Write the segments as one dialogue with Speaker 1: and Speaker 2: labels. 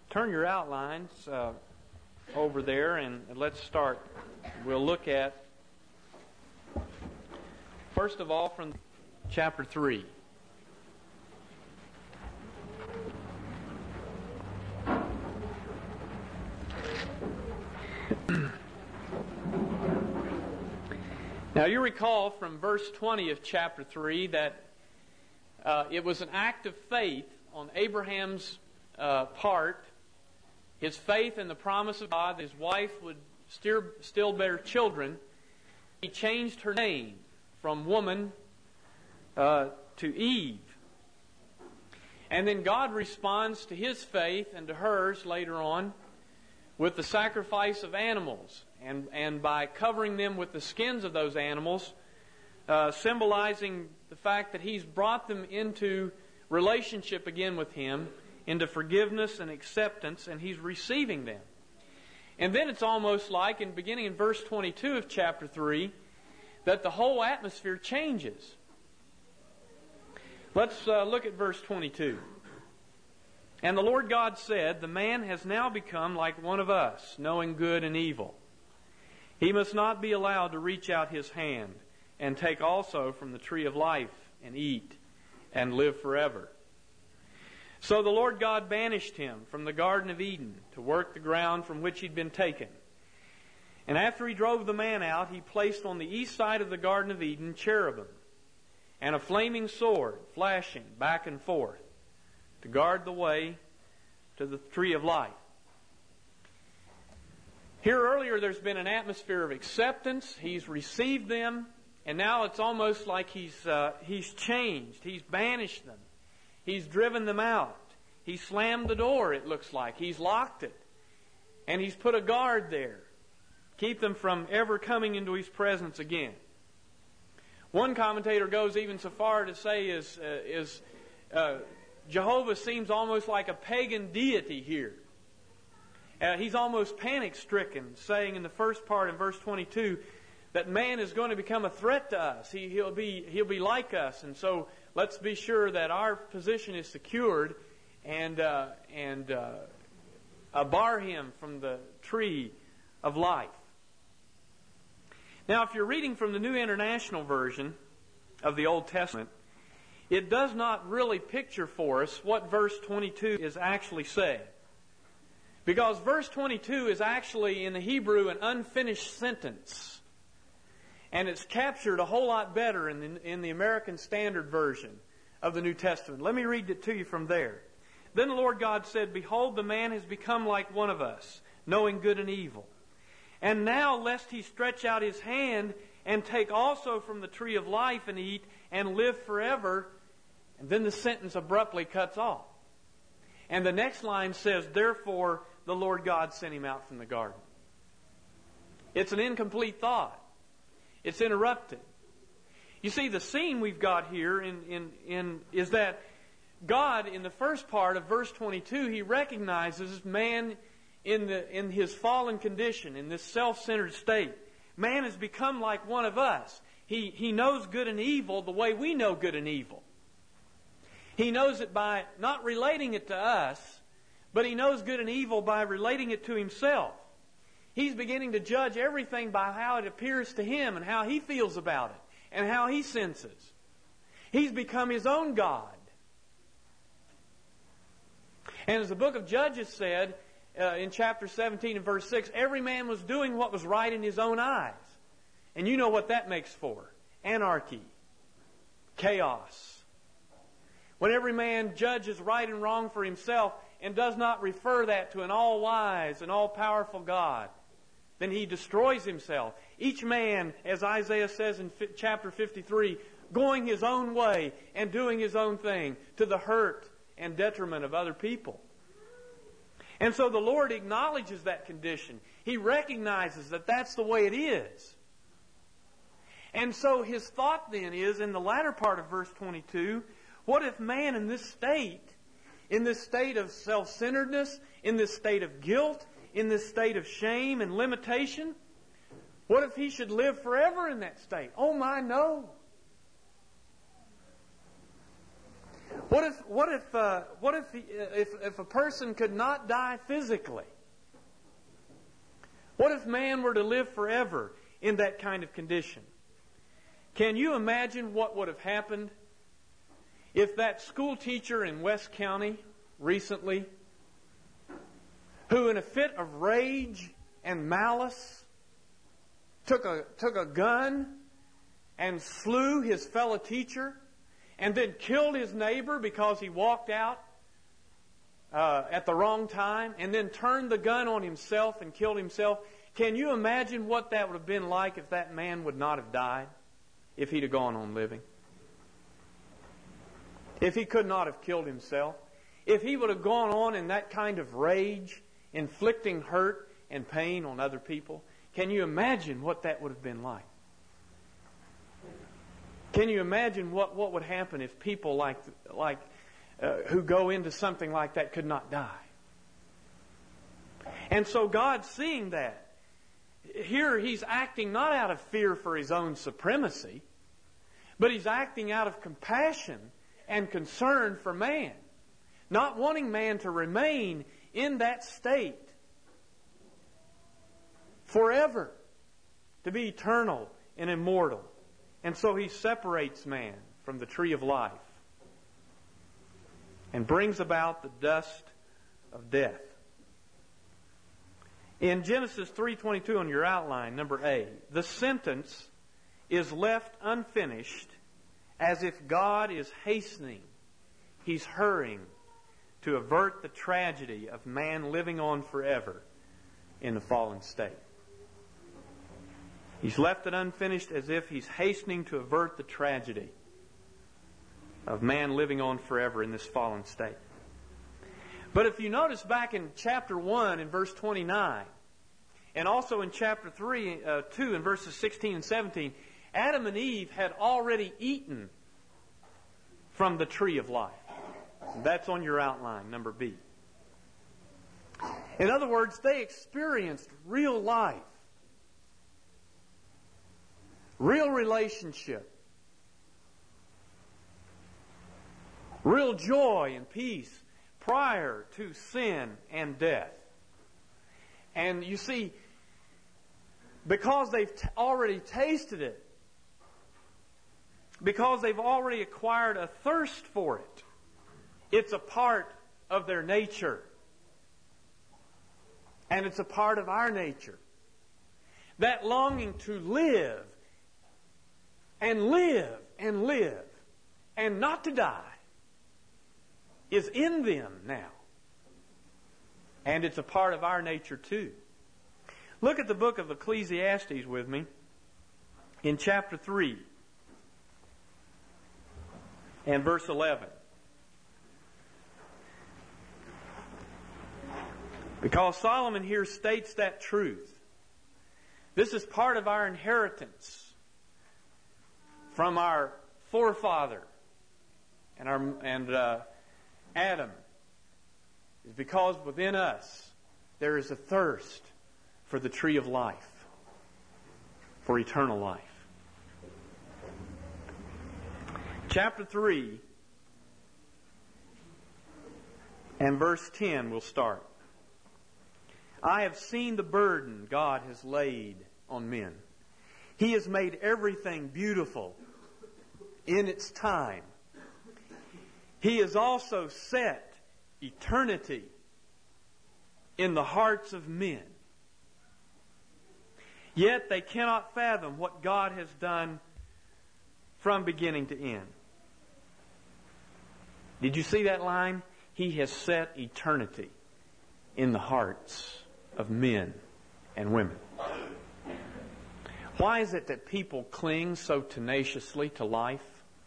Speaker 1: Turn your outlines over there and let's start. We'll look at, first of all, from chapter 3. Now you recall from verse 20 of chapter 3 that it was an act of faith on Abraham's part, his faith in the promise of God that his wife would still bear children. He changed her name from woman to Eve. And then God responds to his faith and to hers later on with the sacrifice of animals. And by covering them with the skins of those animals, symbolizing the fact that He's brought them into relationship again with Him, into forgiveness and acceptance, and He's receiving them. And then it's almost like, beginning in verse 22 of chapter 3, that the whole atmosphere changes. Let's look at verse 22. And the Lord God said, "The man has now become like one of us, knowing good and evil. He must not be allowed to reach out his hand and take also from the tree of life and eat and live forever." So the Lord God banished him from the Garden of Eden to work the ground from which he'd been taken. And after he drove the man out, he placed on the east side of the Garden of Eden cherubim and a flaming sword flashing back and forth to guard the way to the tree of life. Here earlier there's been an atmosphere of acceptance. He's received them, and now it's almost like he's changed. He's banished them. He's driven them out. He slammed the door, it looks like. He's locked it. And He's put a guard there. Keep them from ever coming into His presence again. One commentator goes even so far to say is Jehovah seems almost like a pagan deity here. He's almost panic-stricken, saying in the first part in verse 22 that man is going to become a threat to us. He'll be like us, and so let's be sure that our position is secured and bar him from the tree of life. Now, if you're reading from the New International Version of the Old Testament, it does not really picture for us what verse 22 is actually saying. Because verse 22 is actually in the Hebrew an unfinished sentence. And it's captured a whole lot better in the American Standard Version of the New Testament. Let me read it to you from there. "Then the Lord God said, Behold, the man has become like one of us, knowing good and evil. And now, lest he stretch out his hand and take also from the tree of life and eat and live forever." And then the sentence abruptly cuts off. And the next line says, "Therefore the Lord God sent him out from the garden." It's an incomplete thought. It's interrupted. You see, the scene we've got here is that God, in the first part of verse 22, He recognizes man in his fallen condition, in this self-centered state. Man has become like one of us. He knows good and evil the way we know good and evil. He knows it by not relating it to us, but he knows good and evil by relating it to himself. He's beginning to judge everything by how it appears to him and how he feels about it and how he senses. He's become his own God. And as the book of Judges said in chapter 17 and verse 6, every man was doing what was right in his own eyes. And you know what that makes for. Anarchy. Chaos. When every man judges right and wrong for himself and does not refer that to an all-wise and all-powerful God, then he destroys himself. Each man, as Isaiah says in chapter 53, going his own way and doing his own thing to the hurt and detriment of other people. And so the Lord acknowledges that condition. He recognizes that that's the way it is. And so His thought then is, in the latter part of verse 22, what if man in this state of self-centeredness, in this state of guilt, in this state of shame and limitation, what if he should live forever in that state? Oh my, no. What if a person could not die physically? What if man were to live forever in that kind of condition? Can you imagine what would have happened if that school teacher in West County recently, who in a fit of rage and malice took a gun and slew his fellow teacher, and then killed his neighbor because he walked out at the wrong time, and then turned the gun on himself and killed himself? Can you imagine what that would have been like if that man would not have died, if he'd have gone on living? If he could not have killed himself? If he would have gone on in that kind of rage, inflicting hurt and pain on other people? Can you imagine what that would have been like? Can you imagine what would happen if people who go into something like that could not die? And so God, seeing that, here He's acting not out of fear for His own supremacy, but He's acting out of compassion and concern for man, not wanting man to remain in that state forever, to be eternal and immortal. And so He separates man from the tree of life and brings about the dust of death. In Genesis 3:22 on your outline, number A, the sentence is left unfinished as if God is hastening, He's hurrying to avert the tragedy of man living on forever in the fallen state. He's left it unfinished as if He's hastening to avert the tragedy of man living on forever in this fallen state. But if you notice back in chapter 1 in verse 29, and also in chapter 2 in verses 16 and 17, Adam and Eve had already eaten from the tree of life. That's on your outline, number B. In other words, they experienced real life, real relationship, real joy and peace prior to sin and death. And you see, because they've already tasted it, because they've already acquired a thirst for it, it's a part of their nature. And it's a part of our nature. That longing to live and live and live and not to die is in them now. And it's a part of our nature too. Look at the book of Ecclesiastes with me in chapter 3 and verse 11. Because Solomon here states that truth. This is part of our inheritance from our forefather and Adam. Is because within us there is a thirst for the tree of life, for eternal life. Chapter 3 and verse 10 we'll start. I have seen the burden God has laid on men. He has made everything beautiful in its time. He has also set eternity in the hearts of men. Yet they cannot fathom what God has done from beginning to end. Did you see that line? He has set eternity in the hearts of men and women. Why is it that people cling so tenaciously to life?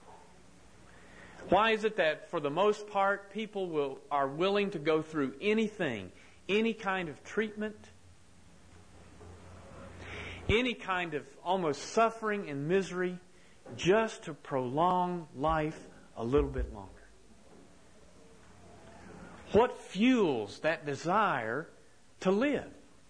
Speaker 1: Why is it that for the most part people are willing to go through anything, any kind of treatment, any kind of almost suffering and misery just to prolong life a little bit longer? What fuels that desire to live?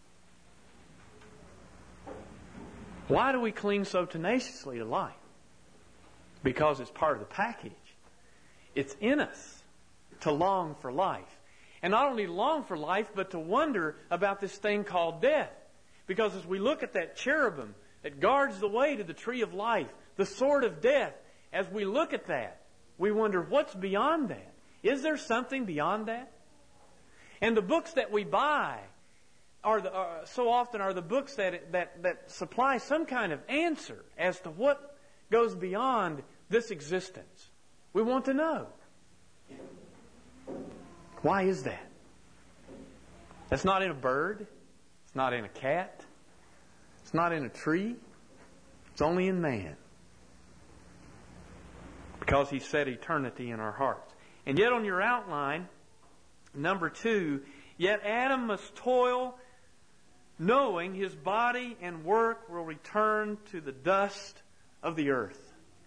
Speaker 1: Why do we cling so tenaciously to life? Because it's part of the package. It's in us to long for life. And not only long for life, but to wonder about this thing called death. Because as we look at that cherubim that guards the way to the tree of life, the sword of death, as we look at that, we wonder, what's beyond that? Is there something beyond that? And the books that we buy so often are the books that supply some kind of answer as to what goes beyond this existence. We want to know. Why is that? That's not in a bird. It's not in a cat. It's not in a tree. It's only in man. Because He set eternity in our hearts. And yet on your outline, number 2, yet Adam must toil, knowing his body and work will return to the dust of the earth.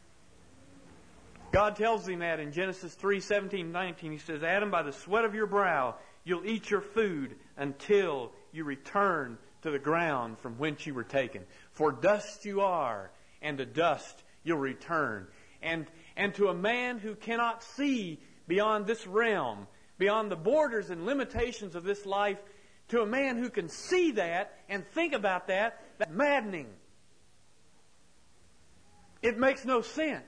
Speaker 1: God tells him that in Genesis 3:17-19. He says, Adam, by the sweat of your brow you'll eat your food until you return to the ground from whence you were taken. For dust you are, and to dust you'll return. And to a man who cannot see beyond this realm, beyond the borders and limitations of this life, to a man who can see that and think about that, that's maddening. It makes no sense.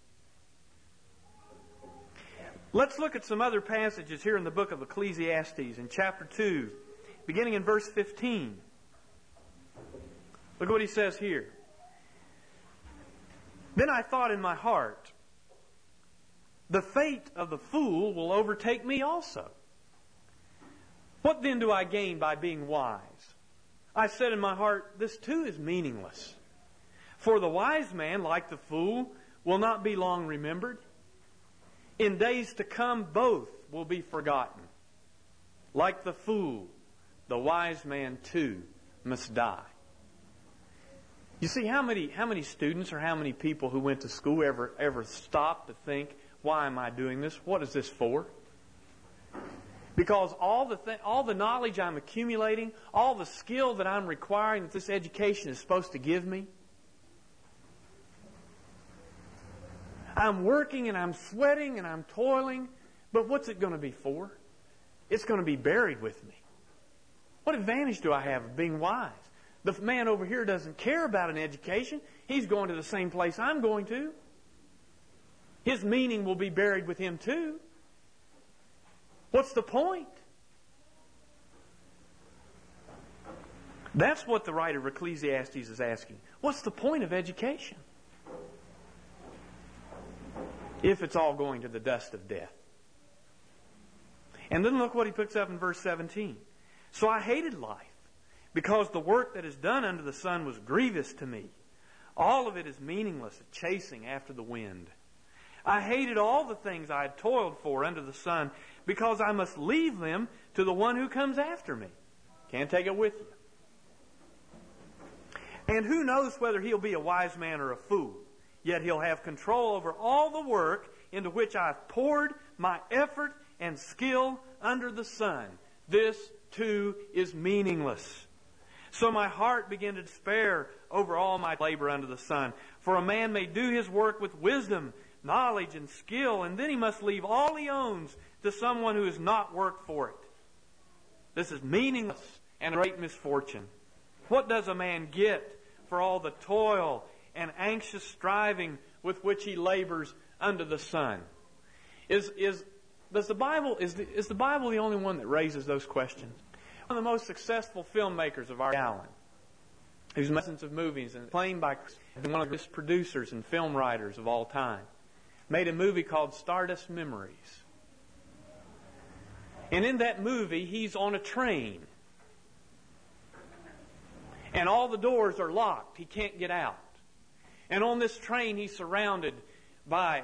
Speaker 1: Let's look at some other passages here in the book of Ecclesiastes in chapter 2, beginning in verse 15. Look what he says here. Then I thought in my heart, the fate of the fool will overtake me also. What then do I gain by being wise? I said in my heart, this too is meaningless. For the wise man, like the fool, will not be long remembered. In days to come, both will be forgotten. Like the fool, the wise man too must die. You see, how many students or how many people who went to school ever stopped to think, why am I doing this? What is this for? Because all the knowledge I'm accumulating, all the skill that I'm requiring that this education is supposed to give me, I'm working and I'm sweating and I'm toiling, but what's it going to be for? It's going to be buried with me. What advantage do I have of being wise? The man over here doesn't care about an education. He's going to the same place I'm going to. His meaning will be buried with him too. What's the point? That's what the writer of Ecclesiastes is asking. What's the point of education? If it's all going to the dust of death. And then look what he picks up in verse 17. So I hated life, because the work that is done under the sun was grievous to me. All of it is meaningless, a chasing after the wind. I hated all the things I had toiled for under the sun, because I must leave them to the one who comes after me. Can't take it with you. And who knows whether he'll be a wise man or a fool? Yet he'll have control over all the work into which I've poured my effort and skill under the sun. This too is meaningless. So my heart began to despair over all my labor under the sun. For a man may do his work with wisdom, knowledge, and skill, and then he must leave all he owns to someone who has not worked for it. This is meaningless and a great misfortune. What does a man get for all the toil and anxious striving with which he labors under the sun? Is the Bible the only one that raises those questions? One of the most successful filmmakers of our Allen, who's made dozens of movies and claimed by one of the greatest producers and film writers of all time, made a movie called Stardust Memories. And in that movie, he's on a train. And all the doors are locked. He can't get out. And on this train, he's surrounded by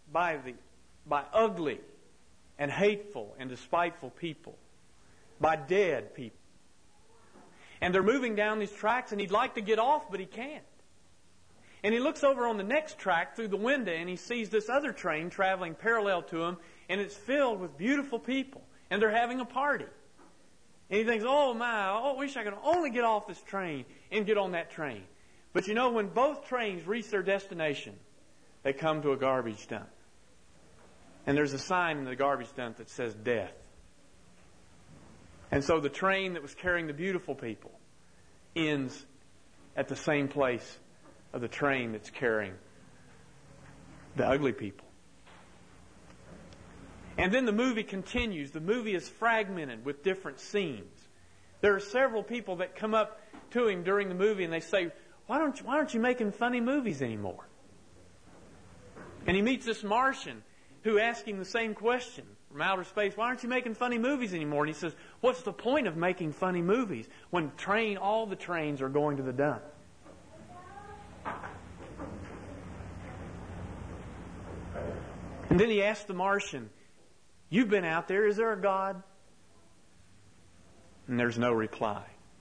Speaker 1: ugly and hateful and despiteful people, by dead people. And they're moving down these tracks, and he'd like to get off, but he can't. And he looks over on the next track through the window, and he sees this other train traveling parallel to him, and it's filled with beautiful people, and they're having a party. And he thinks, oh my, I wish I could only get off this train and get on that train. But you know, when both trains reach their destination, they come to a garbage dump. And there's a sign in the garbage dump that says death. And so the train that was carrying the beautiful people ends at the same place of the train that's carrying the ugly people. And then the movie continues. The movie is fragmented with different scenes. There are several people that come up to him during the movie and they say, why aren't you making funny movies anymore? And he meets this Martian who asks him the same question from outer space. Why aren't you making funny movies anymore? And he says, what's the point of making funny movies when all the trains are going to the dump? And then he asks the Martian, you've been out there, is there a God? And there's no reply.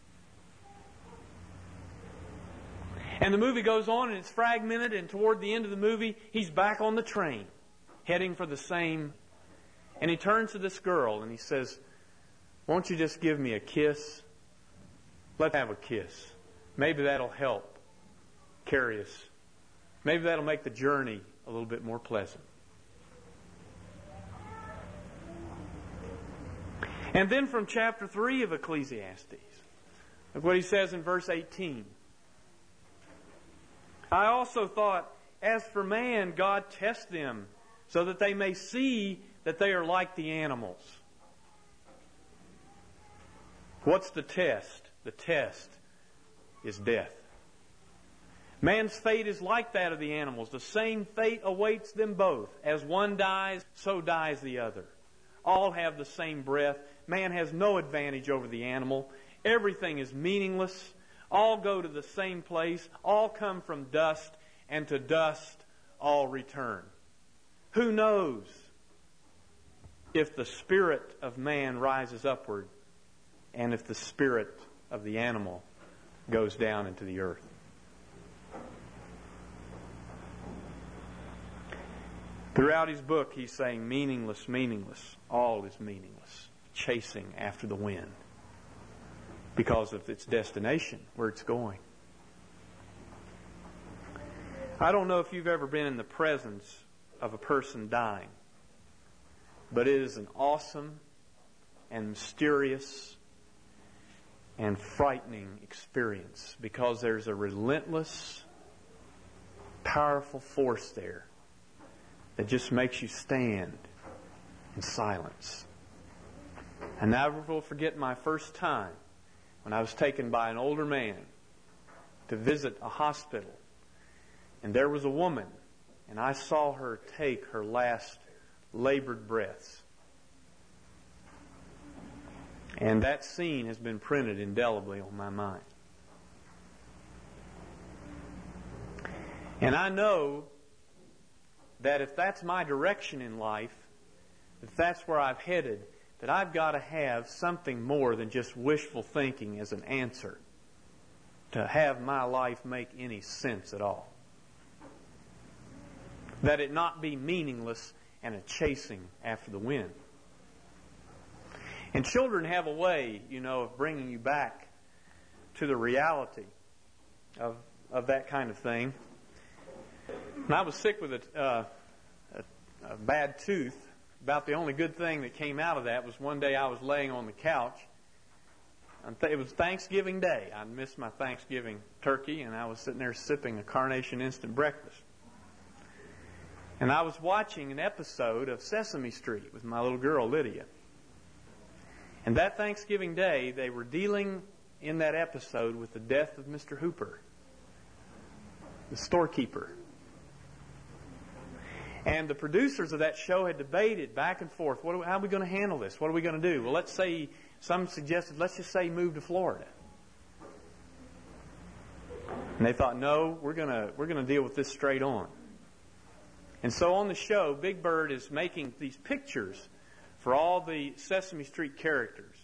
Speaker 1: And the movie goes on and it's fragmented, and toward the end of the movie, he's back on the train, heading for the same. And he turns to this girl and he says, won't you just give me a kiss? Let's have a kiss. Maybe that'll help carry us. Maybe that'll make the journey a little bit more pleasant. And then from chapter 3 of Ecclesiastes, look what he says in verse 18. I also thought, as for man, God tests them so that they may see that they are like the animals. What's the test? The test is death. Man's fate is like that of the animals. The same fate awaits them both. As one dies, so dies the other. All have the same breath. Man has no advantage over the animal. Everything is meaningless. All go to the same place. All come from dust, and to dust all return. Who knows if the spirit of man rises upward and if the spirit of the animal goes down into the earth? Throughout his book, he's saying meaningless, meaningless. All is meaningless. Chasing after the wind because of its destination, where it's going. I don't know if you've ever been in the presence of a person dying, but it is an awesome and mysterious and frightening experience because there's a relentless, powerful force there that just makes you stand in silence. I never will forget my first time when I was taken by an older man to visit a hospital. And there was a woman, and I saw her take her last labored breaths. And that scene has been printed indelibly on my mind. And I know that if that's my direction in life, if that's where I've headed, that I've got to have something more than just wishful thinking as an answer to have my life make any sense at all. That it not be meaningless and a chasing after the wind. And children have a way, of bringing you back to the reality of that kind of thing. And I was sick with a bad tooth. About the only good thing that came out of that was one day I was laying on the couch. It was Thanksgiving Day. I missed my Thanksgiving turkey, and I was sitting there sipping a Carnation Instant Breakfast. And I was watching an episode of Sesame Street with my little girl, Lydia. And that Thanksgiving Day, they were dealing in that episode with the death of Mr. Hooper, the storekeeper. And the producers of that show had debated back and forth, how are we going to handle this? What are we going to do? Well, some suggested, let's just say move to Florida. And they thought, no, we're going to deal with this straight on. And so on the show, Big Bird is making these pictures for all the Sesame Street characters.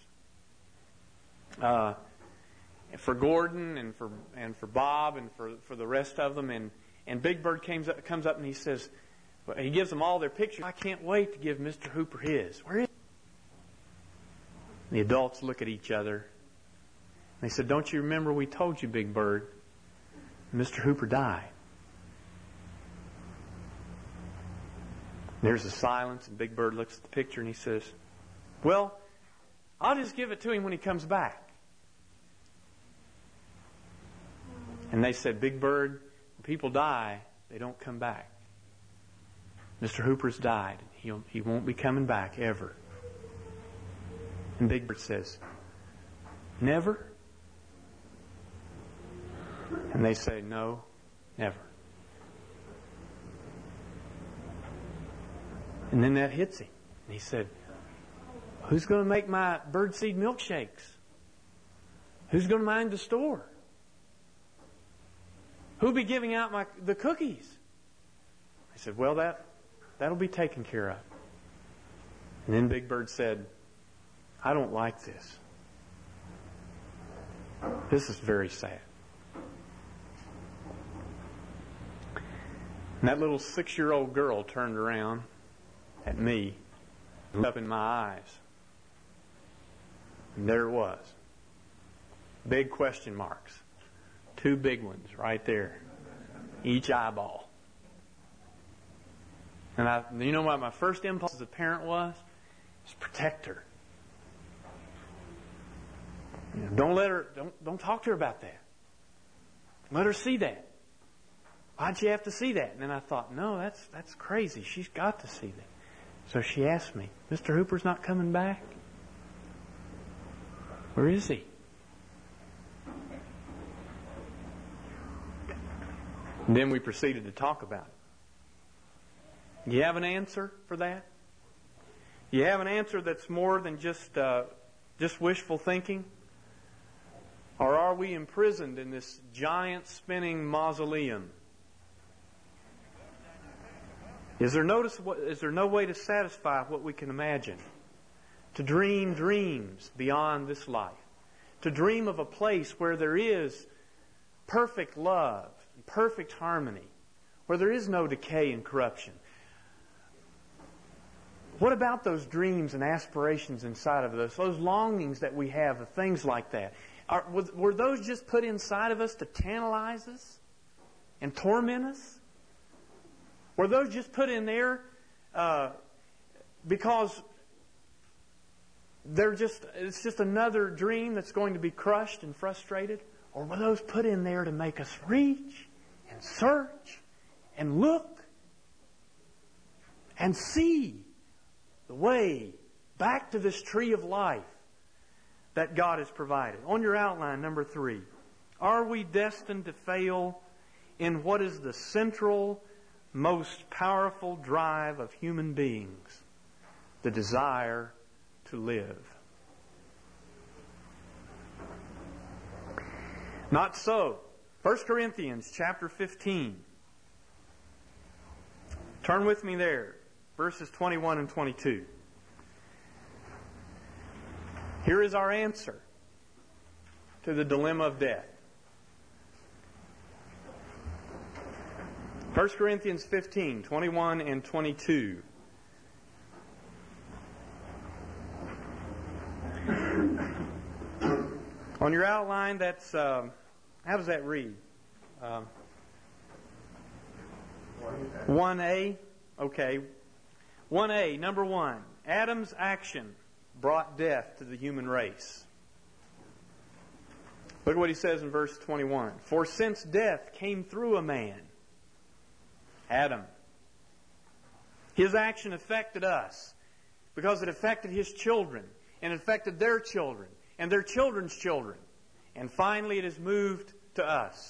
Speaker 1: For Gordon and for Bob and for the rest of them. And Big Bird comes up and he says, he gives them all their pictures. I can't wait to give Mr. Hooper his. Where is he? The adults look at each other. They said, don't you remember we told you, Big Bird, Mr. Hooper died. There's a silence, and Big Bird looks at the picture and he says, "Well, I'll just give it to him when he comes back." And they said, "Big Bird, when people die, they don't come back. Mr. Hooper's died. He won't be coming back ever." And Big Bird says, "Never?" And they say, "No, never." And then that hits him. And he said, "Who's going to make my birdseed milkshakes? Who's going to mind the store? Who'll be giving out the cookies?" I said, "Well, that'll be taken care of." And then Big Bird said, "I don't like this. This is very sad." And that little 6-year-old girl turned around at me, looked up in my eyes. And there it was. Big question marks. 2 big ones right there. Each eyeball. And you know what my first impulse as a parent was? It's protect her. You know, don't talk to her about that. Let her see that. Why'd she have to see that? And then I thought, no, that's crazy. She's got to see that. So she asked me, "Mr. Hooper's not coming back? Where is he?" And then we proceeded to talk about it. Do you have an answer for that? Do you have an answer that's more than just wishful thinking? Or are we imprisoned in this giant spinning mausoleum? Is there no way to satisfy what we can imagine? To dream dreams beyond this life. To dream of a place where there is perfect love, and perfect harmony, where there is no decay and corruption. What about those dreams and aspirations inside of us, those longings that we have of things like that? Were those just put inside of us to tantalize us and torment us? Were those just put in there because it's just another dream that's going to be crushed and frustrated? Or were those put in there to make us reach and search and look and see the way back to this tree of life that God has provided? On your outline, number 3, are we destined to fail in what is the central, most powerful drive of human beings, the desire to live? Not so. 1 Corinthians chapter 15. Turn with me there, verses 21 and 22. Here is our answer to the dilemma of death. 1 Corinthians 15, 21 and 22. On your outline, that's, how does that read? 1A? Okay. 1A, number 1. Adam's action brought death to the human race. Look at what he says in verse 21. For since death came through a man, Adam, his action affected us because it affected his children and affected their children and their children's children. And finally it has moved to us.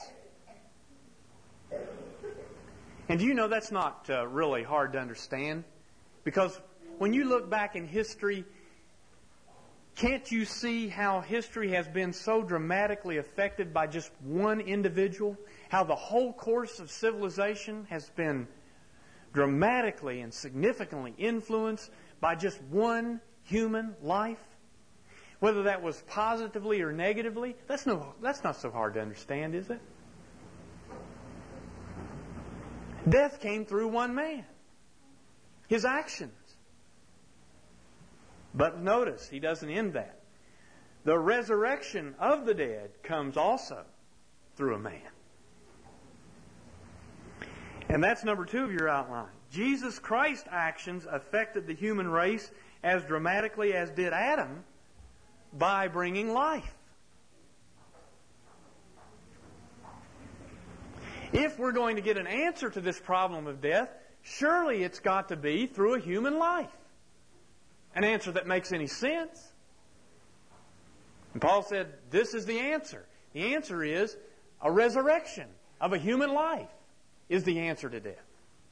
Speaker 1: And do you know that's not really hard to understand? Because when you look back in history, can't you see how history has been so dramatically affected by just one individual? How the whole course of civilization has been dramatically and significantly influenced by just one human life? Whether that was positively or negatively, that's not so hard to understand, is it? Death came through one man. His actions. But notice, he doesn't end that. The resurrection of the dead comes also through a man. And that's number 2 of your outline. Jesus Christ's actions affected the human race as dramatically as did Adam by bringing life. If we're going to get an answer to this problem of death, surely it's got to be through a human life. An answer that makes any sense. And Paul said, this is the answer. The answer is a resurrection of a human life is the answer to death.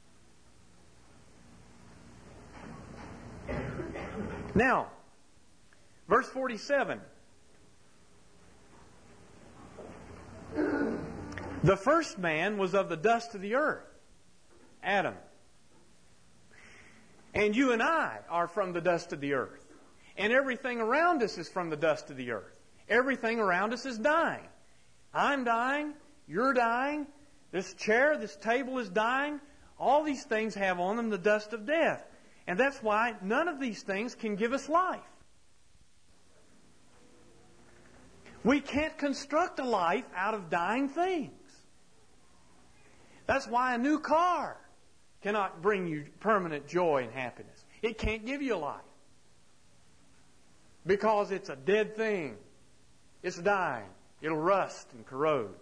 Speaker 1: Now, verse 47. The first man was of the dust of the earth, Adam. And you and I are from the dust of the earth. And everything around us is from the dust of the earth. Everything around us is dying. I'm dying. You're dying. This chair, this table is dying. All these things have on them the dust of death. And that's why none of these things can give us life. We can't construct a life out of dying things. That's why a new car cannot bring you permanent joy and happiness. It can't give you life. Because it's a dead thing. It's dying. It'll rust and corrode.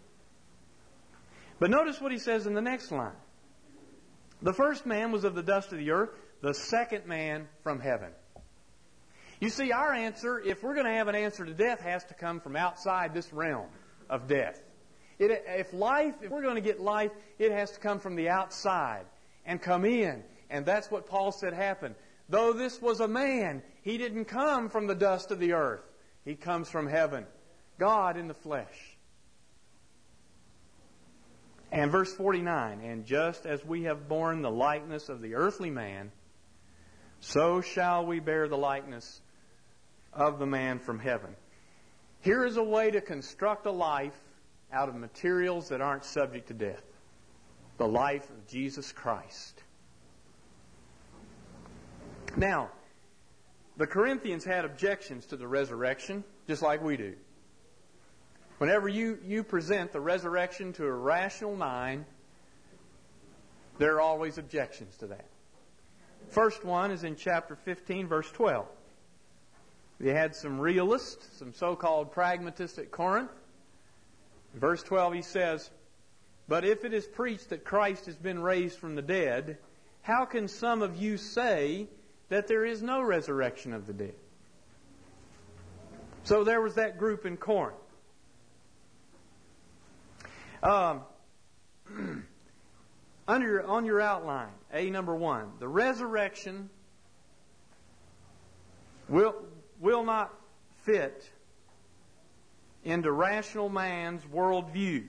Speaker 1: But notice what he says in the next line. The first man was of the dust of the earth, the second man from heaven. You see, our answer, if we're going to have an answer to death, has to come from outside this realm of death. If we're going to get life, it has to come from the outside and come in. And that's what Paul said happened. Though this was a man, he didn't come from the dust of the earth. He comes from heaven. God in the flesh. And verse 49, and just as we have borne the likeness of the earthly man, so shall we bear the likeness of the man from heaven. Here is a way to construct a life out of materials that aren't subject to death. The life of Jesus Christ. Now, the Corinthians had objections to the resurrection, just like we do. Whenever you present the resurrection to a rational mind, there are always objections to that. First one is in chapter 15, verse 12. You had some realists, some so-called pragmatists at Corinth. In verse 12 he says, "But if it is preached that Christ has been raised from the dead, how can some of you say that there is no resurrection of the dead?" So there was that group in Corinth. On your outline, A number 1, the resurrection will not fit into rational man's worldview.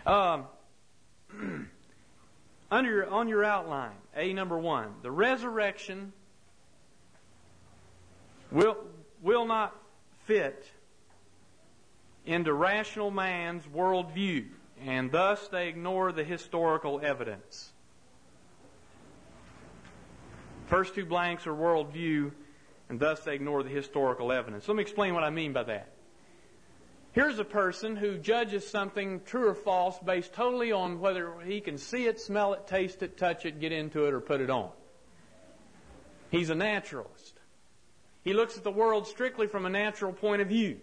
Speaker 1: On your outline, A number 1, the resurrection will not fit into rational man's worldview, and thus they ignore the historical evidence. First 2 blanks are worldview, and thus they ignore the historical evidence. Let me explain what I mean by that. Here's a person who judges something true or false based totally on whether he can see it, smell it, taste it, touch it, get into it, or put it on. He's a naturalist. He looks at the world strictly from a natural point of view.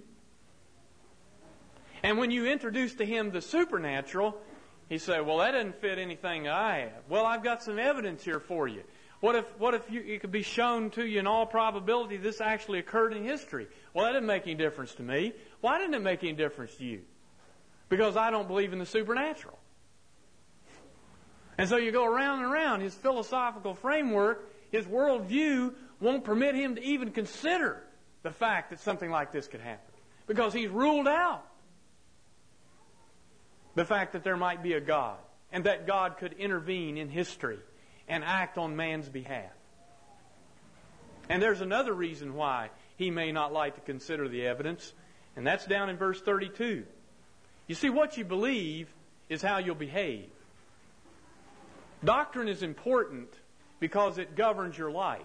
Speaker 1: And when you introduce to him the supernatural, he says, well, that doesn't fit anything I have. Well, I've got some evidence here for you. What if it could be shown to you in all probability this actually occurred in history? Well, that didn't make any difference to me. Why didn't it make any difference to you? Because I don't believe in the supernatural. And so you go around and around. His philosophical framework, his worldview won't permit him to even consider the fact that something like this could happen. Because he's ruled out the fact that there might be a God and that God could intervene in history and act on man's behalf. And there's another reason why he may not like to consider the evidence, and that's down in verse 32. You see, what you believe is how you'll behave. Doctrine is important because it governs your life.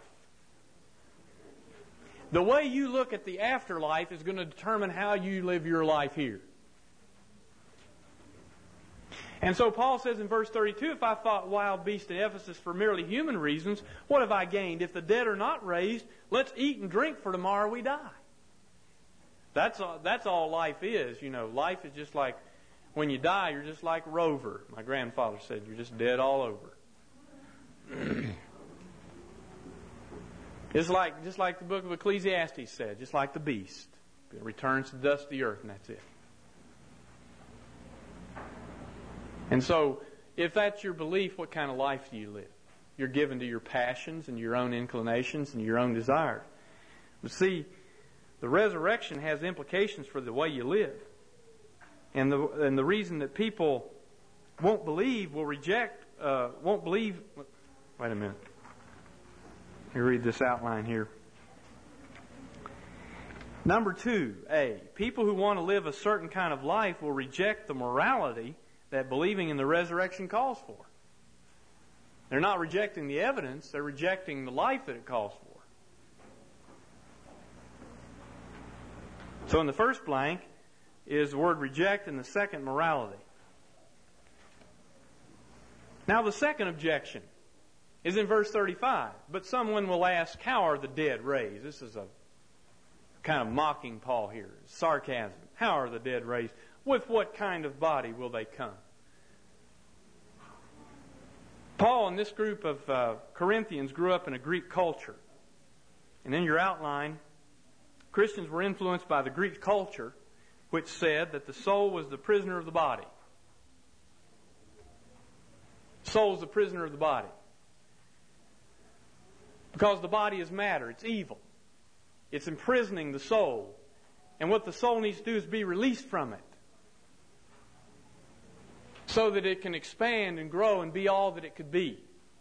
Speaker 1: The way you look at the afterlife is going to determine how you live your life here. And so Paul says in verse 32, if I fought wild beasts at Ephesus for merely human reasons, what have I gained? If the dead are not raised, let's eat and drink, for tomorrow we die. That's all life is. You know, life is just like, when you die, you're just like Rover. My grandfather said, you're just dead all over. Just like the book of Ecclesiastes said, just like the beast. It returns to the dust of the earth, and that's it. And so, if that's your belief, what kind of life do you live? You're given to your passions and your own inclinations and your own desires. But see, the resurrection has implications for the way you live. And the reason that people won't believe, won't believe... Wait a minute. Let me read this outline here. Number 2, people who want to live a certain kind of life will reject the morality that believing in the resurrection calls for. They're not rejecting the evidence, they're rejecting the life that it calls for. So in the first blank is the word reject, and the second, morality. Now the second objection is in verse 35. But someone will ask, how are the dead raised? This is a kind of mocking Paul here, sarcasm. How are the dead raised? With what kind of body will they come? Paul and this group of Corinthians grew up in a Greek culture. And in your outline, Christians were influenced by the Greek culture, which said that the soul was the prisoner of the body. Soul is the prisoner of the body. Because the body is matter, it's evil. It's imprisoning the soul. And what the soul needs to do is be released from it, so that it can expand and grow and be all that it could be.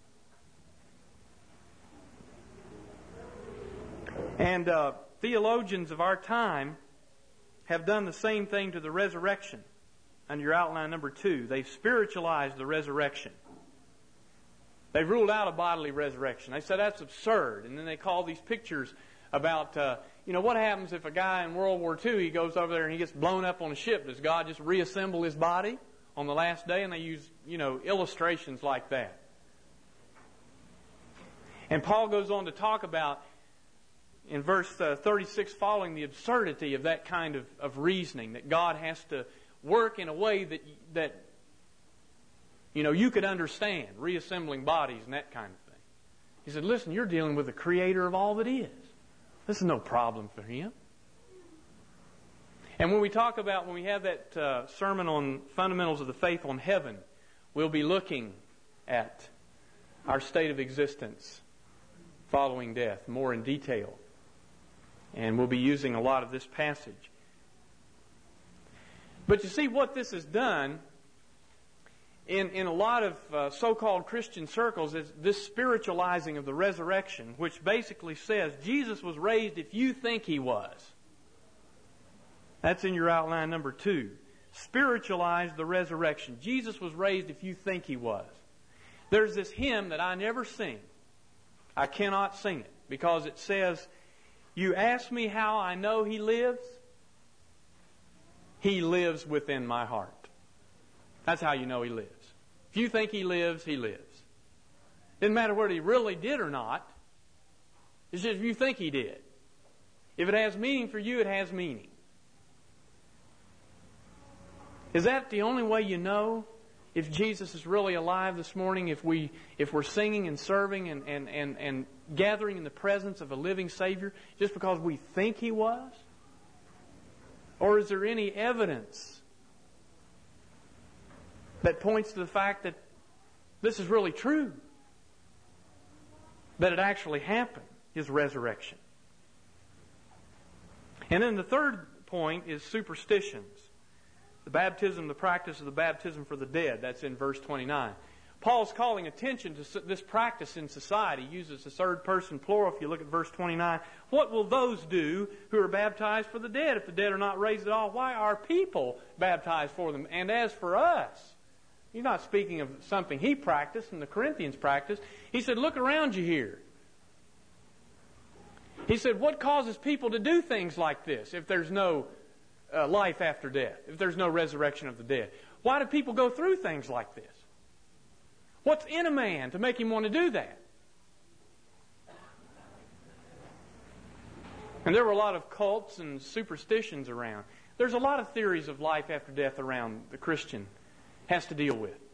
Speaker 1: And theologians of our time have done the same thing to the resurrection. Under your outline number 2, they've spiritualized the resurrection. They've ruled out a bodily resurrection. They said that's absurd. And then they call these pictures about, what happens if a guy in World War II, he goes over there and he gets blown up on a ship? Does God just reassemble his body on the last day? And they use, illustrations like that. And Paul goes on to talk about, in verse 36 following, the absurdity of that kind of reasoning, that God has to work in a way that you could understand, reassembling bodies and that kind of thing. He said, listen, you're dealing with the creator of all that is. This is no problem for him. And when we have that sermon on fundamentals of the faith on heaven, we'll be looking at our state of existence following death more in detail. And we'll be using a lot of this passage. But you see, what this has done in a lot of so-called Christian circles is this spiritualizing of the resurrection, which basically says Jesus was raised if you think He was. That's in your outline number 2. Spiritualize the resurrection. Jesus was raised if you think He was. There's this hymn that I never sing. I cannot sing it because it says, "You ask me how I know He lives? He lives within my heart." That's how you know He lives. If you think He lives, He lives. Doesn't matter whether He really did or not. It's just if you think He did. If it has meaning for you, it has meaning. Is that the only way you know if Jesus is really alive this morning? If we're singing and serving and gathering in the presence of a living Savior just because we think He was? Or is there any evidence that points to the fact that this is really true? That it actually happened, His resurrection. And then the third point is superstitions. The baptism, the practice of the baptism for the dead. That's in verse 29. Paul's calling attention to this practice in society. He uses the third person plural if you look at verse 29. What will those do who are baptized for the dead if the dead are not raised at all? Why are people baptized for them? And as for us, he's not speaking of something he practiced and the Corinthians practiced. He said, look around you here. He said, what causes people to do things like this if there's no life after death, if there's no resurrection of the dead? Why do people go through things like this? What's in a man to make him want to do that? And there were a lot of cults and superstitions around. There's a lot of theories of life after death around the Christian has to deal with.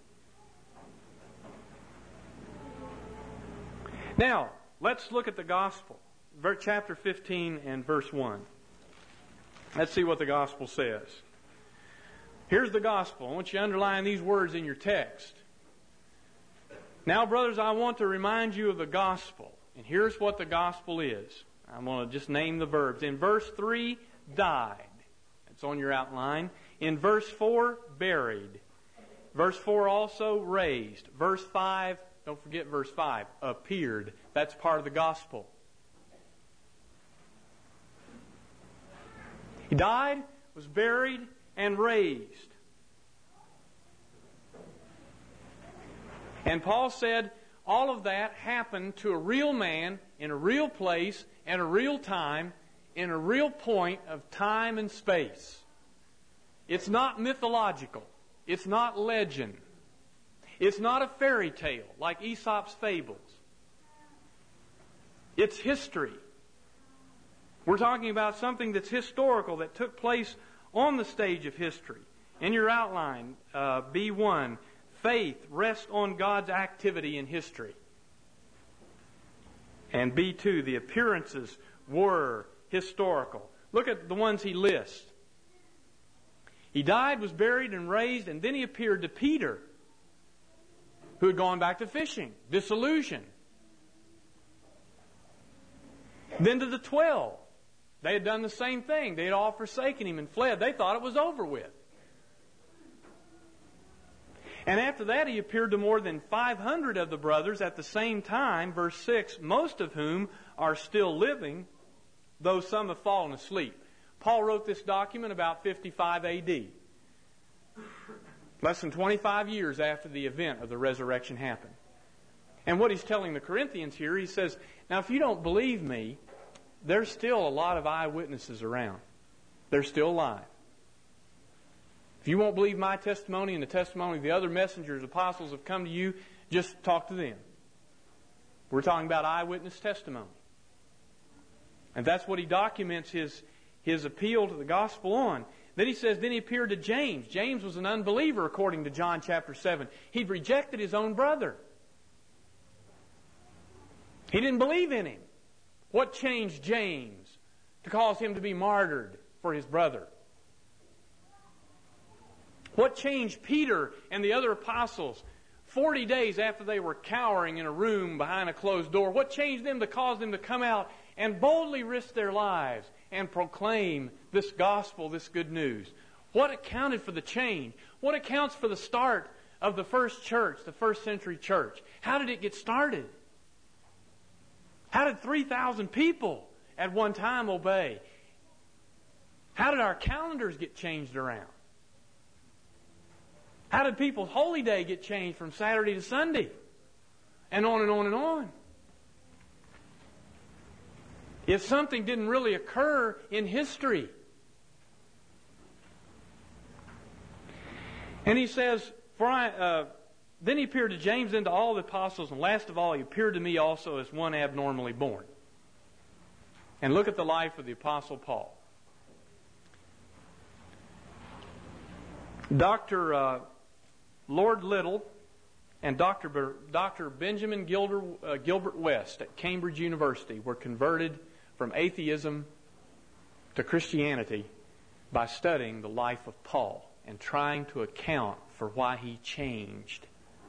Speaker 1: Now, let's look at the gospel. Chapter 15 and verse 1. Let's see what the gospel says. Here's the gospel. I want you to underline these words in your text. Now, brothers, I want to remind you of the gospel. And here's what the gospel is. I'm going to just name the verbs. In verse 3, died. That's on your outline. In verse 4, buried. Verse 4 also raised. Verse 5, don't forget verse 5, appeared. That's part of the gospel. He died, was buried, and raised. And Paul said all of that happened to a real man in a real place at a real time in a real point of time and space. It's not mythological. It's not legend. It's not a fairy tale like Aesop's fables. It's history. We're talking about something that's historical, that took place on the stage of history. In your outline, B1, faith rests on God's activity in history. And B2, the appearances were historical. Look at the ones he lists. He died, was buried, and raised, and then he appeared to Peter, who had gone back to fishing, disillusioned. Then to the 12. They had done the same thing. They had all forsaken him and fled. They thought it was over with. And after that, he appeared to more than 500 of the brothers at the same time, verse 6, most of whom are still living, though some have fallen asleep. Paul wrote this document about 55 AD. Less than 25 years after the event of the resurrection happened. And what he's telling the Corinthians here, he says, now if you don't believe me, there's still a lot of eyewitnesses around. They're still alive. If you won't believe my testimony and the testimony of the other messengers, apostles have come to you, just talk to them. We're talking about eyewitness testimony. And that's what he documents his appeal to the gospel on. Then he says, then he appeared to James. James was an unbeliever according to John chapter 7. He'd rejected his own brother. He didn't believe in him. What changed James to cause him to be martyred for his brother? What changed Peter and the other apostles 40 days after they were cowering in a room behind a closed door? What changed them to cause them to come out and boldly risk their lives and proclaim this gospel, this good news? What accounted for the change? What accounts for the start of the first church, the first century church. How did it get started? How did 3,000 people at one time obey? How did our calendars get changed around? How did people's holy day get changed from Saturday to Sunday? And on and on and on. If something didn't really occur in history. And he says, then he appeared to James and to all the apostles, and last of all he appeared to me also as one abnormally born. And look at the life of the Apostle Paul. Dr. Lord Little and Dr. Benjamin Gilbert West at Cambridge University were converted from atheism to Christianity by studying the life of Paul and trying to account for why he changed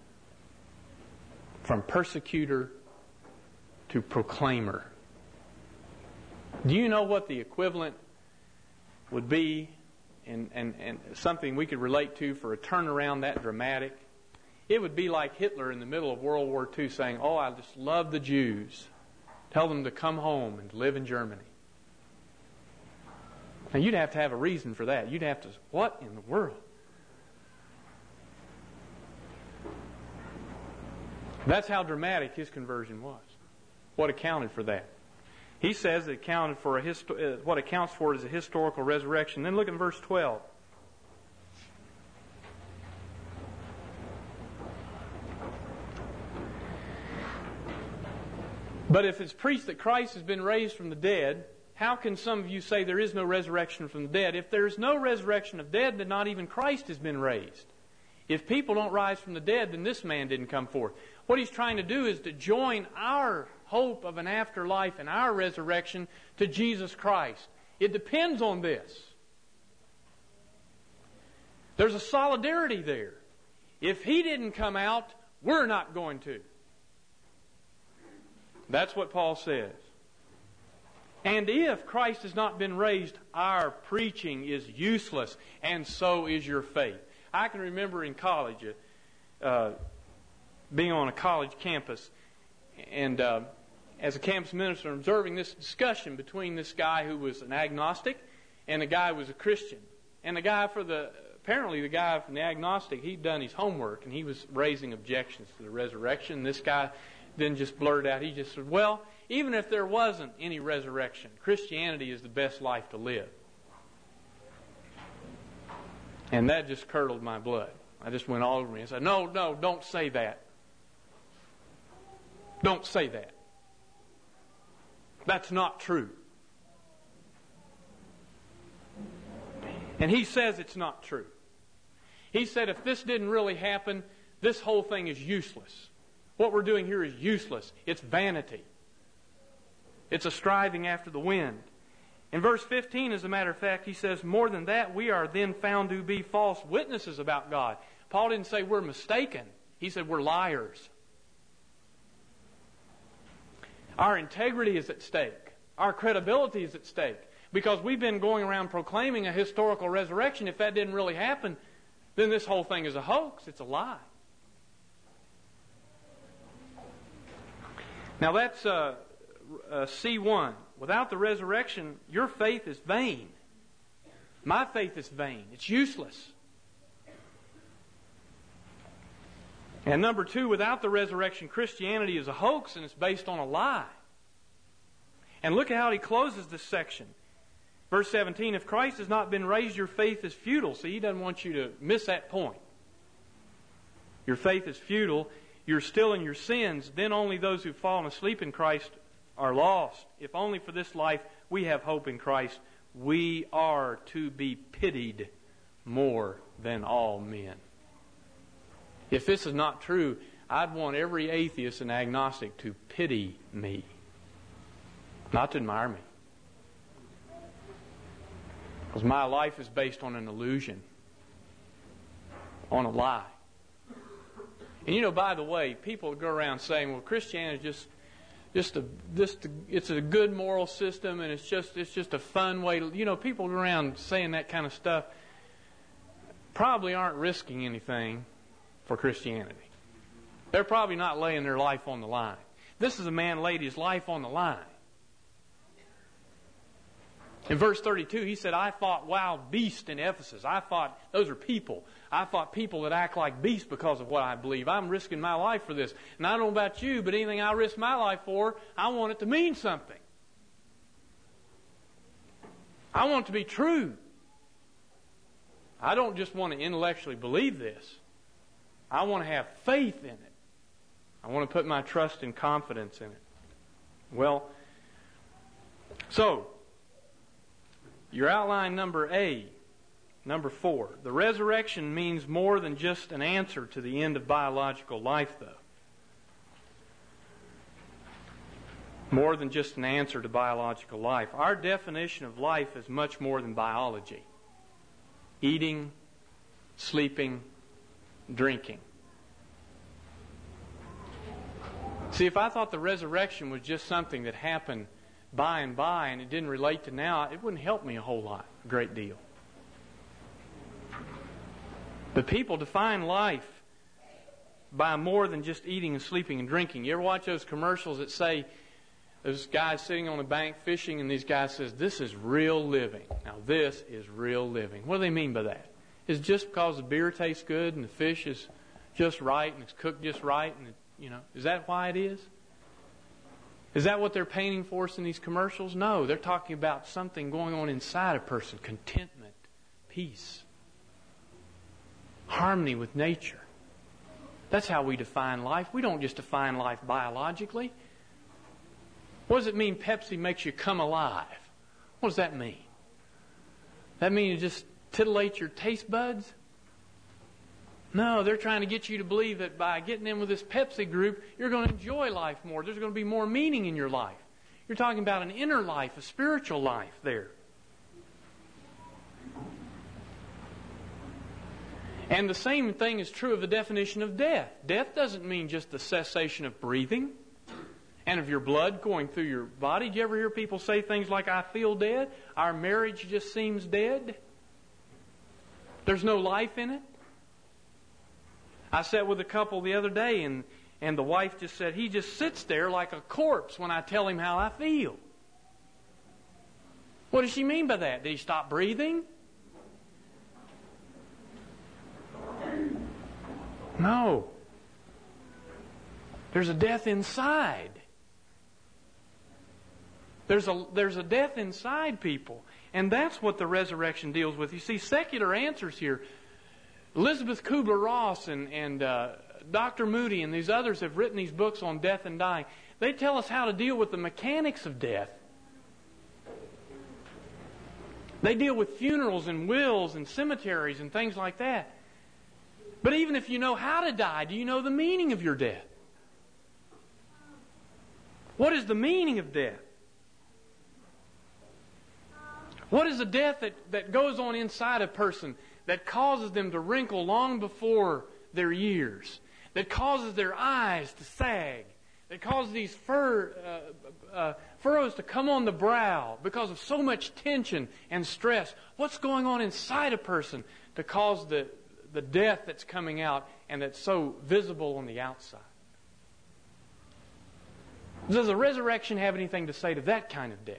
Speaker 1: from persecutor to proclaimer. Do you know what the equivalent would be and something we could relate to for a turnaround that dramatic? It would be like Hitler in the middle of World War II saying, "Oh, I just love the Jews. Tell them to come home and live in Germany." Now, you'd have to have a reason for that. You'd have to, what in the world? That's how dramatic his conversion was. What accounted for that? He says it accounted for what accounts for it is a historical resurrection. Then look at verse 12. But if it's preached that Christ has been raised from the dead, how can some of you say there is no resurrection from the dead? If there is no resurrection of dead, then not even Christ has been raised. If people don't rise from the dead, then this man didn't come forth. What he's trying to do is to join our hope of an afterlife and our resurrection to Jesus Christ. It depends on this. There's a solidarity there. If he didn't come out, we're not going to. That's what Paul says. And if Christ has not been raised, our preaching is useless, and so is your faith. I can remember in college, being on a college campus, and as a campus minister, observing this discussion between this guy who was an agnostic and a guy who was a Christian. And apparently the guy from the agnostic, he'd done his homework, and he was raising objections to the resurrection. This guy then just blurted out, he just said, "Well, even if there wasn't any resurrection, Christianity is the best life to live." And that just curdled my blood. I just went all over me and said, no, don't say that. Don't say that. That's not true. And he says it's not true. He said if this didn't really happen, this whole thing is useless. What we're doing here is useless. It's vanity. It's a striving after the wind. In verse 15, as a matter of fact, he says, "More than that, we are then found to be false witnesses about God." Paul didn't say we're mistaken. He said we're liars. Our integrity is at stake. Our credibility is at stake. Because we've been going around proclaiming a historical resurrection. If that didn't really happen, then this whole thing is a hoax. It's a lie. Now that's C1. Without the resurrection, your faith is vain. My faith is vain. It's useless. And number 2, without the resurrection, Christianity is a hoax and it's based on a lie. And look at how he closes this section. Verse 17, "If Christ has not been raised, your faith is futile." See, he doesn't want you to miss that point. Your faith is futile. You're still in your sins. Then only those who've fallen asleep in Christ are lost. If only for this life we have hope in Christ, we are to be pitied more than all men. If this is not true, I'd want every atheist and agnostic to pity me, not to admire me. Because my life is based on an illusion, on a lie. And by the way, people go around saying, well, Christianity is it's a good moral system and it's just a fun way to, people go around saying that kind of stuff probably aren't risking anything for Christianity. They're probably not laying their life on the line. This is a man laid his life on the line. In verse 32, he said, I fought wild beasts in Ephesus. Those are people. I fought people that act like beasts because of what I believe. I'm risking my life for this. And I don't know about you, but anything I risk my life for, I want it to mean something. I want it to be true. I don't just want to intellectually believe this. I want to have faith in it. I want to put my trust and confidence in it. Well, so, your outline number A, number 4. The resurrection means more than just an answer to the end of biological life, though. More than just an answer to biological life. Our definition of life is much more than biology. Eating, sleeping, drinking. See, if I thought the resurrection was just something that happened by and by and it didn't relate to now, it wouldn't help me a great deal. But people define life by more than just eating and sleeping and drinking. You ever watch those commercials that say, there's guys sitting on a bank fishing and these guys says, this is real living. Now this is real living. What do they mean by that? Is it just because the beer tastes good and the fish is just right and it's cooked just right and is that why it is? Is that what they're painting for us in these commercials? No, they're talking about something going on inside a person. Contentment, peace, harmony with nature. That's how we define life. We don't just define life biologically. What does it mean Pepsi makes you come alive? What does that mean? That mean you just titillate your taste buds? No, they're trying to get you to believe that by getting in with this Pepsi group, you're going to enjoy life more. There's going to be more meaning in your life. You're talking about an inner life, a spiritual life there. And the same thing is true of the definition of death. Death doesn't mean just the cessation of breathing and of your blood going through your body. Do you ever hear people say things like, I feel dead? Our marriage just seems dead? There's no life in it? I sat with a couple the other day and the wife just said, he just sits there like a corpse when I tell him how I feel. What does she mean by that? Did he stop breathing? No. There's a death inside. There's a death inside people. And that's what the resurrection deals with. You see, secular answers here. Elizabeth Kubler-Ross and Dr. Moody and these others have written these books on death and dying. They tell us how to deal with the mechanics of death. They deal with funerals and wills and cemeteries and things like that. But even if you know how to die, do you know the meaning of your death? What is the meaning of death? What is the death that goes on inside a person that causes them to wrinkle long before their years, that causes their eyes to sag, that causes these furrows to come on the brow because of so much tension and stress? What's going on inside a person to cause the death that's coming out and that's so visible on the outside? Does the resurrection have anything to say to that kind of death?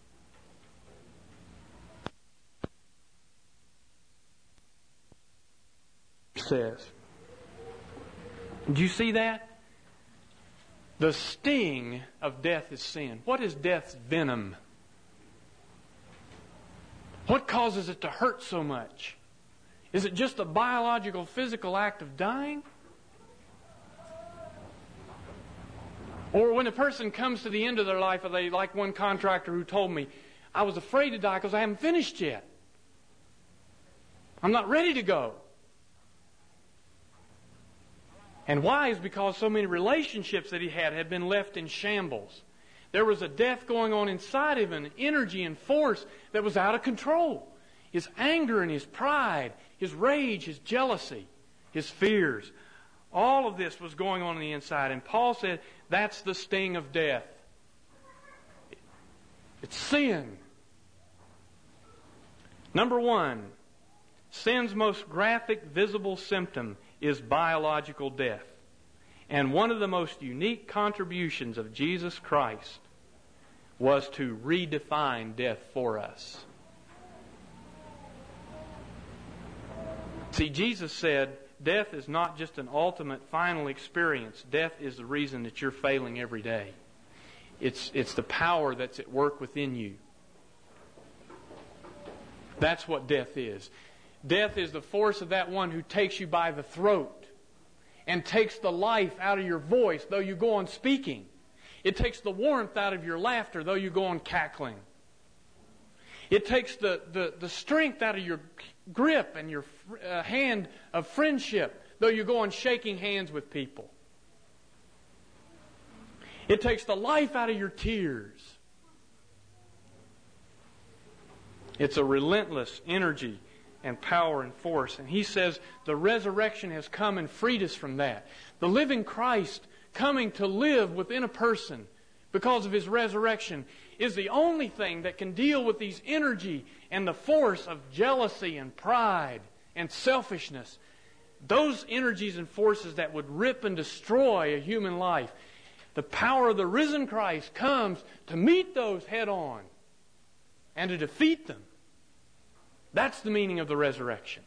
Speaker 1: Says. Do you see that? The sting of death is sin. What is death's venom? What causes it to hurt so much? Is it just a biological, physical act of dying? Or when a person comes to the end of their life, are they like one contractor who told me, I was afraid to die because I haven't finished yet. I'm not ready to go. And why? Is because so many relationships that he had been left in shambles. There was a death going on inside of him, an energy and force that was out of control. His anger and his pride, his rage, his jealousy, his fears. All of this was going on the inside. And Paul said, that's the sting of death. It's sin. Number one, sin's most graphic, visible symptom is biological death. And one of the most unique contributions of Jesus Christ was to redefine death for us. See, Jesus said, death is not just an ultimate final experience. Death is the reason that you're failing every day. It's the power that's at work within you. That's what death is. Death is the force of that one who takes you by the throat and takes the life out of your voice, though you go on speaking. It takes the warmth out of your laughter, though you go on cackling. It takes the strength out of your grip and your hand of friendship, though you go on shaking hands with people. It takes the life out of your tears. It's a relentless energy and power and force. And he says the resurrection has come and freed us from that. The living Christ coming to live within a person because of His resurrection is the only thing that can deal with these energy and the force of jealousy and pride and selfishness. Those energies and forces that would rip and destroy a human life. The power of the risen Christ comes to meet those head on and to defeat them. That's the meaning of the resurrection.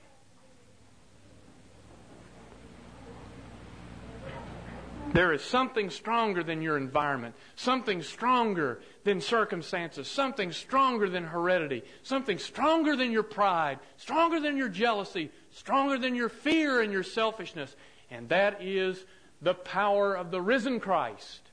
Speaker 1: There is something stronger than your environment, something stronger than circumstances, something stronger than heredity, something stronger than your pride, stronger than your jealousy, stronger than your fear and your selfishness, and that is the power of the risen Christ.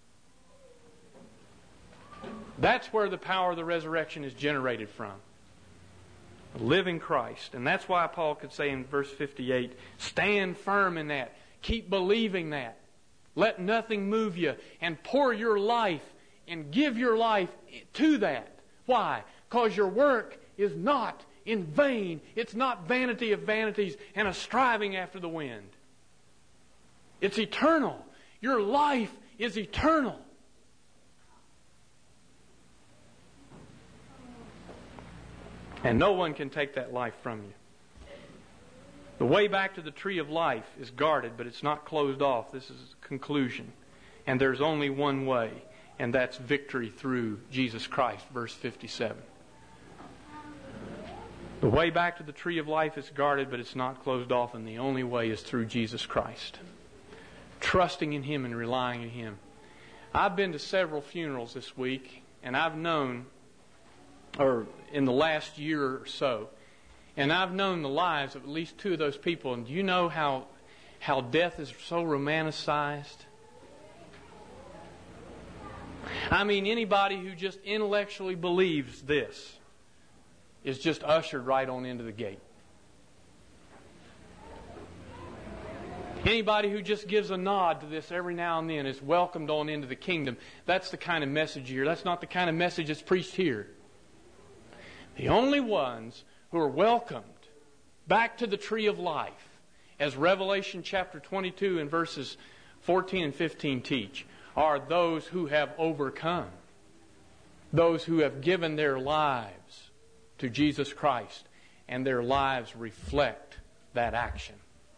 Speaker 1: That's where the power of the resurrection is generated from. The living Christ. And that's why Paul could say in verse 58, stand firm in that. Keep believing that. Let nothing move you. And pour your life and give your life to that. Why? Because your work is not in vain. It's not vanity of vanities and a striving after the wind. It's eternal. Your life is eternal. And no one can take that life from you. The way back to the tree of life is guarded, but it's not closed off. This is a conclusion. And there's only one way, and that's victory through Jesus Christ, verse 57. The way back to the tree of life is guarded, but it's not closed off, and the only way is through Jesus Christ. Trusting in Him and relying on Him. I've been to several funerals this week, and I've known, or in the last year or so, and I've known the lives of at least two of those people. And do you know how death is so romanticized? I mean, anybody who just intellectually believes this is just ushered right on into the gate. Anybody who just gives a nod to this every now and then is welcomed on into the kingdom. That's the kind of message here. That's not the kind of message that's preached here. The only ones who are welcomed back to the tree of life, as Revelation chapter 22 and verses 14 and 15 teach, are those who have overcome. Those who have given their lives to Jesus Christ, and their lives reflect that action.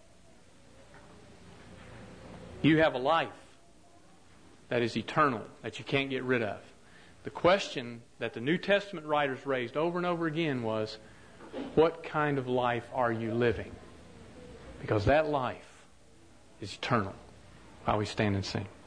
Speaker 1: You have a life that is eternal, that you can't get rid of. The question that the New Testament writers raised over and over again was, what kind of life are you living? Because that life is eternal. While we stand and sing.